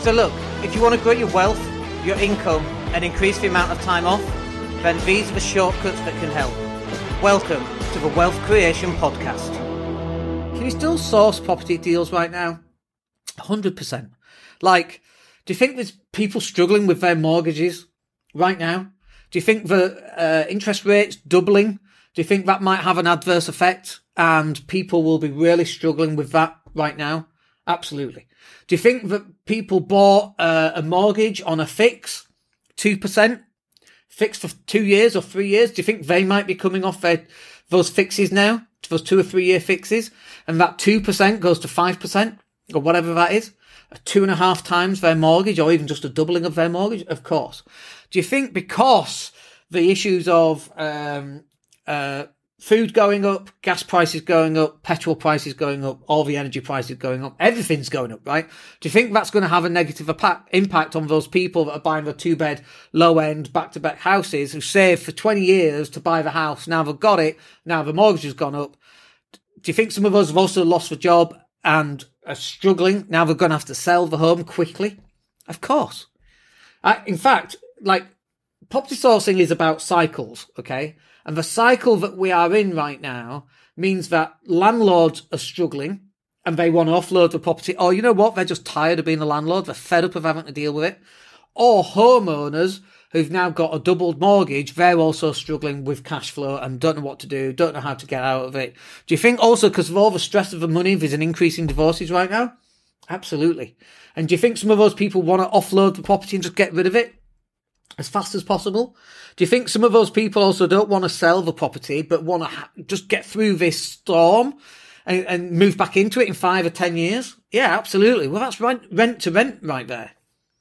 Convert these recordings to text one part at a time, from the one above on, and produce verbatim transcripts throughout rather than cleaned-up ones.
So look, if you want to grow your wealth, your income, and increase the amount of time off, then these are the shortcuts that can help. Welcome to the Wealth Creation Podcast. Can you still source property deals right now? one hundred percent. Like, do you think there's people struggling with their mortgages right now? Do you think the uh, interest rates doubling? Do you think that might have an adverse effect and people will be really struggling with that right now? Absolutely. Do you think that people bought uh, a mortgage on a fix, two percent, fixed for two years or three years? Do you think they might be coming off their, those fixes now, those two or three year fixes, and that two percent goes to five percent or whatever that is? Two and a half times their mortgage, or even just a doubling of their mortgage? Of course. Do you think because the issues of um, uh, food going up, gas prices going up, petrol prices going up, all the energy prices going up, everything's going up, right? Do you think that's going to have a negative impact on those people that are buying the two-bed, low-end, back-to-back houses who saved for twenty years to buy the house? Now they've got it, now the mortgage has gone up. Do you think some of us have also lost the job and are struggling? Now they're going to have to sell the home quickly? Of course. I, in fact, like, property sourcing is about cycles, okay? And the cycle that we are in right now means that landlords are struggling and they want to offload the property. Or you know what? They're just tired of being a landlord. They're fed up of having to deal with it. Or homeowners who've now got a doubled mortgage, they're also struggling with cash flow and don't know what to do, don't know how to get out of it. Do you think also because of all the stress of the money, there's an increase in divorces right now? Absolutely. And do you think some of those people want to offload the property and just get rid of it as fast as possible? Do you think some of those people also don't want to sell the property but want to ha- just get through this storm and, and move back into it in five or ten years? Yeah, absolutely. Well, that's rent, rent to rent right there.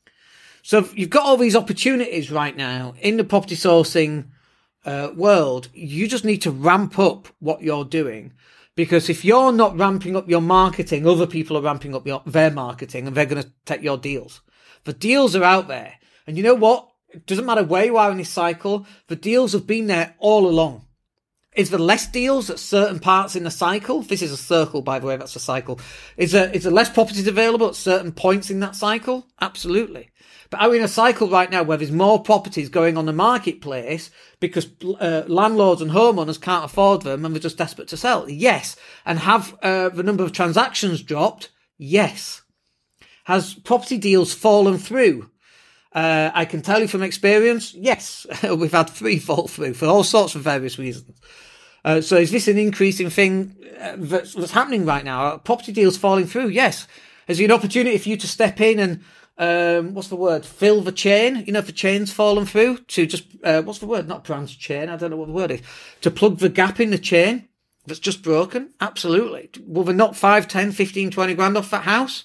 So you've got all these opportunities right now in the property sourcing uh, world. You just need to ramp up what you're doing, because if you're not ramping up your marketing, other people are ramping up your, their marketing and they're going to take your deals. The deals are out there. And you know what? It doesn't matter where you are in this cycle. The deals have been there all along. Is there less deals at certain parts in the cycle? This is a circle, by the way. That's a cycle. Is there, is there less properties available at certain points in that cycle? Absolutely. But are we in a cycle right now where there's more properties going on the marketplace because uh, landlords and homeowners can't afford them and they're just desperate to sell? Yes. And have uh, the number of transactions dropped? Yes. Has property deals fallen through? Uh, I can tell you from experience, yes. We've had three fall through for all sorts of various reasons. Uh, so is this an increasing thing uh, that's, that's happening right now? Are property deals falling through? Yes. Is there an opportunity for you to step in and Um, what's the word? Fill the chain. You know, if the chain's fallen through, to just, uh, what's the word? Not branch chain. I don't know what the word is. To plug the gap in the chain that's just broken. Absolutely. Will they knock five, ten, fifteen, twenty grand off that house?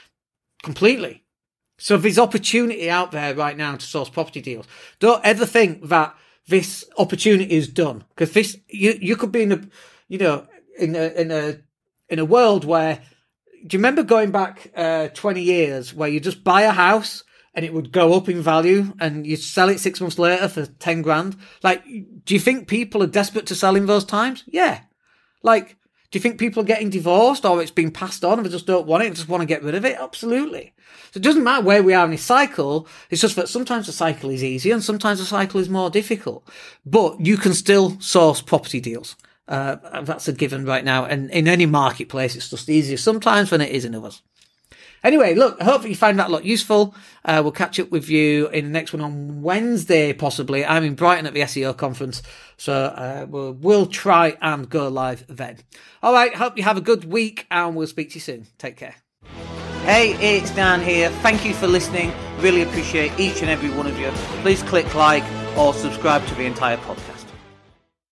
Completely. So there's opportunity out there right now to source property deals. Don't ever think that this opportunity is done, because this, you, you could be in a, you know, in a, in a, in a world where, do you remember going back uh, twenty years where you just buy a house and it would go up in value and you sell it six months later for ten grand? Like, do you think people are desperate to sell in those times? Yeah. Like, do you think people are getting divorced or it's been passed on and they just don't want it and just want to get rid of it? Absolutely. So it doesn't matter where we are in this cycle. It's just that sometimes the cycle is easy and sometimes the cycle is more difficult. But you can still source property deals. Uh, that's a given right now. And in any marketplace, it's just easier sometimes than it is in others. Anyway, look, I hope you find that a lot useful. Uh, we'll catch up with you in the next one on Wednesday, possibly. I'm in Brighton at the S E O conference, so uh, we'll, we'll try and go live then. All right, hope you have a good week, and we'll speak to you soon. Take care. Hey, it's Dan here. Thank you for listening. Really appreciate each and every one of you. Please click like or subscribe to the entire podcast.